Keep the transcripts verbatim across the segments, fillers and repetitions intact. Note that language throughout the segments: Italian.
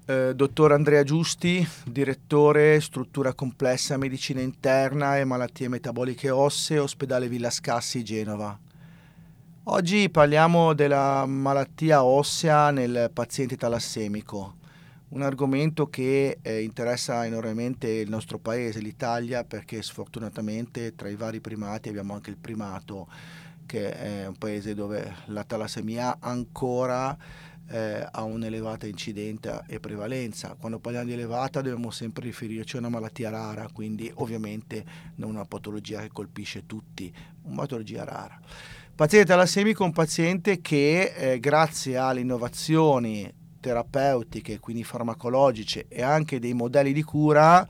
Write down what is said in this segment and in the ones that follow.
Eh, dottor Andrea Giusti, direttore struttura complessa medicina interna e malattie metaboliche ossee, ospedale Villa Scassi, Genova. Oggi parliamo della malattia ossea nel paziente talassemico, un argomento che eh, interessa enormemente il nostro paese, l'Italia, perché sfortunatamente tra i vari primati abbiamo anche il primato, che è un paese dove la talassemia ancora eh, ha un'elevata incidenza e prevalenza. Quando parliamo di elevata dobbiamo sempre riferirci a una malattia rara, quindi ovviamente non una patologia che colpisce tutti, una patologia rara. Paziente talassemico è un paziente che eh, grazie alle innovazioni terapeutiche, quindi farmacologiche e anche dei modelli di cura,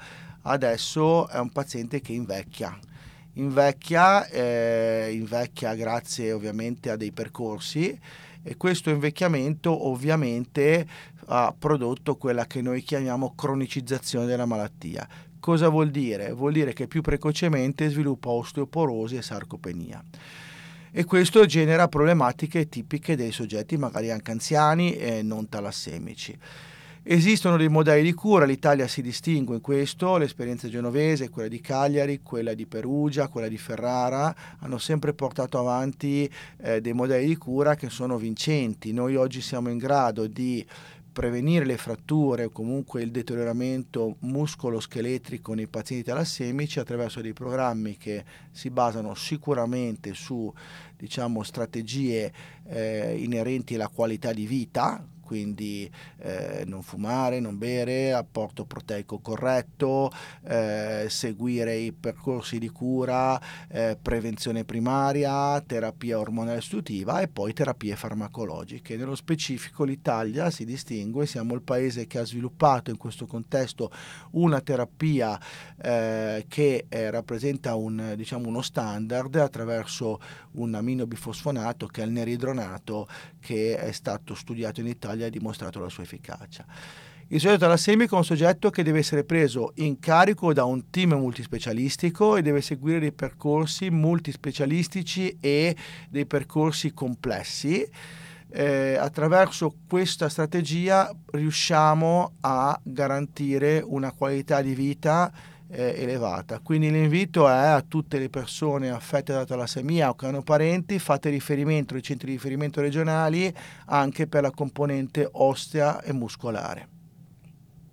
adesso è un paziente che invecchia. Invecchia, eh, invecchia grazie ovviamente a dei percorsi e questo invecchiamento ovviamente ha prodotto quella che noi chiamiamo cronicizzazione della malattia. Cosa vuol dire? Vuol dire che più precocemente sviluppa osteoporosi e sarcopenia. E questo genera problematiche tipiche dei soggetti magari anche anziani e non talassemici. Esistono dei modelli di cura, l'Italia si distingue in questo, l'esperienza genovese, quella di Cagliari, quella di Perugia, quella di Ferrara, hanno sempre portato avanti eh, dei modelli di cura che sono vincenti. Noi oggi siamo in grado di prevenire le fratture o comunque il deterioramento muscolo-scheletrico nei pazienti talassemici attraverso dei programmi che si basano sicuramente su, diciamo, strategie eh, inerenti alla qualità di vita, quindi eh, non fumare, non bere, apporto proteico corretto, eh, seguire i percorsi di cura, eh, prevenzione primaria, terapia ormonale sostitutiva e poi terapie farmacologiche. Nello specifico l'Italia si distingue, siamo il paese che ha sviluppato in questo contesto una terapia eh, che eh, rappresenta un, diciamo, uno standard attraverso un aminobifosfonato che è il neridronato, che è stato studiato in Italia e ha dimostrato la sua efficacia. Il soggetto talassemico è un soggetto che deve essere preso in carico da un team multispecialistico e deve seguire dei percorsi multispecialistici e dei percorsi complessi. Eh, attraverso questa strategia riusciamo a garantire una qualità di vita eh, elevata. Quindi l'invito è a tutte le persone affette da talassemia o che hanno parenti, fate riferimento ai centri di riferimento regionali anche per la componente ossea e muscolare.